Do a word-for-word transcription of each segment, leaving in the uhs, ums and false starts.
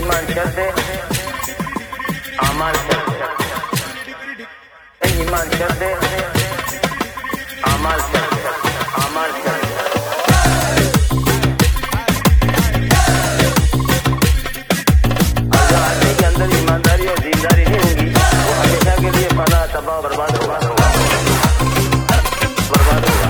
iman şerde, amal şerde. iman şerde, amal şerde, amal şerde. अगर आदमी के अंदर ईमानदारी और दीनदारी नहीं होगी, वो हमेशा के लिए फना तबाह बर्बाद होगा, बर्बाद होगा।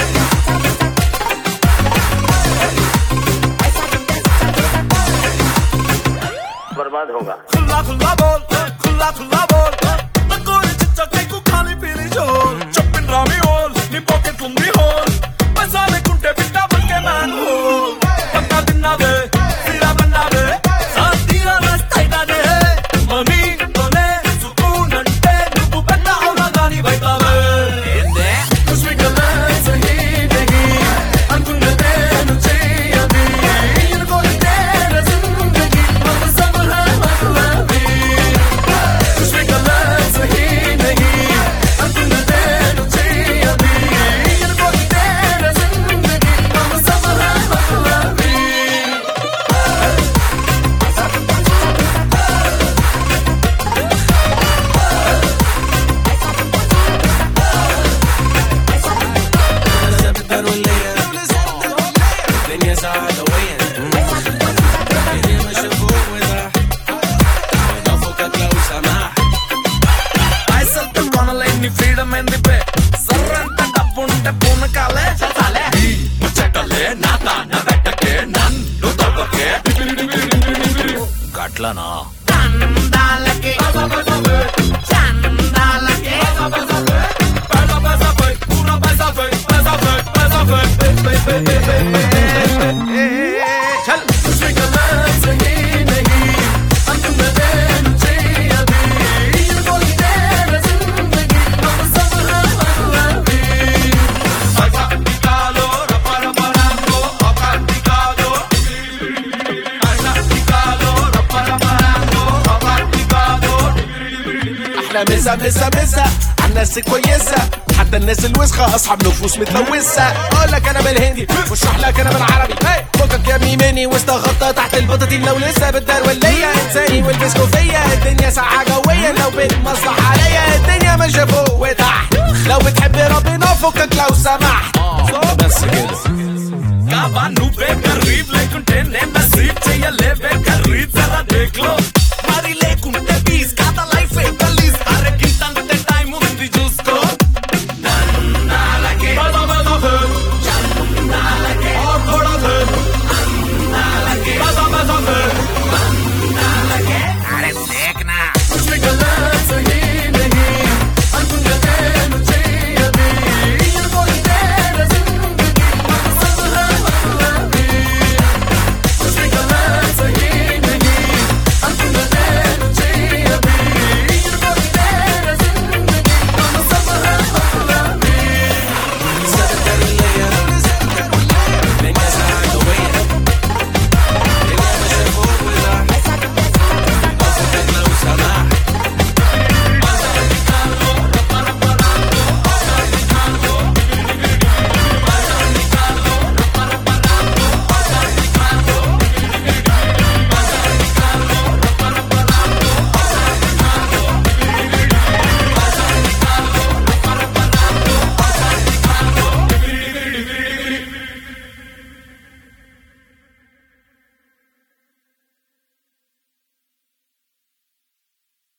बर्बाद होगा। खुला खुला बोल, खुला खुला बोल, मैं कोई चिच्चा कहीं को खाने पीने जोर, चप्पन रामी होल, नी पॉकेट लंबी होल, मैं साले कुंटे बिट्टा बन के मैन होल, पक्का दिना दे, फिरा बना दे, साथीरा रास्ता ही ना दे, मनी तोने सुकून अंटे, नुबु पन्ना होना गानी बैठा वे, कुछ भी करना सही नहीं, अंकुर दे नुचे अभी, इनको दे रज़िंदगी, हम सब हैं मतलबी, कुछ भी करना सही नहीं, अंकुर दे नुचे अभी, इनको दे रज़िंदगी, हम सब हैं मतलबी। الدنيا سعادة وين الدنيا ماشية فوق وتحت نفوقك لو سمحت عايز تمرنا لاني freedom and the bed సర్రంత డబ్బుంటే పూనకాలే ఈ ముచ్చటలే నాతా నా వెట్టకే నన్ను తొక్కకే గట్లనా దండాలకే చందాలకే పైసా పైసా పై పూరా పైసా పై పైసా పై పైసా పై चल कुछ भी करना सही नहीं अंतिम दिन चाहिए अभी इनको दे रज़िंदगी हम सब हैं मतलबी पैसा निकालो रपा रपा रंगो औकात निकालो पैसा निकालो रपा रपा रंगो औकात निकालो احنا مسا مسا مسا عالناس كويسة حتى الناس الوسخة اصحاب نفوس متلوثة اقول لك انا بالهندي واشرح لك انا بالعربي فكك يا ميماني واستغطى تحت البطاطين لو لسه بالدرولية انساني والبس كوفية الدنيا ساعة جوية لو بالمصلحة عليا الدنيا ماشية فوق وتحت لو بتحب ربنا فكك لو سمحت بس كده काबा नुबे करीब लेकिन टेने नसीब चाहिए ले बे करीब जरा देख लो